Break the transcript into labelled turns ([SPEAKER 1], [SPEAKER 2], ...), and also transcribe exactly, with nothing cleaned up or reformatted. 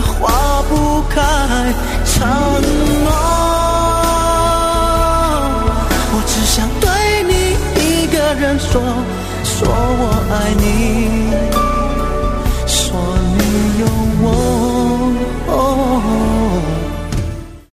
[SPEAKER 1] 化不开承诺。我只想对你一个人说，说我爱你，说你有我。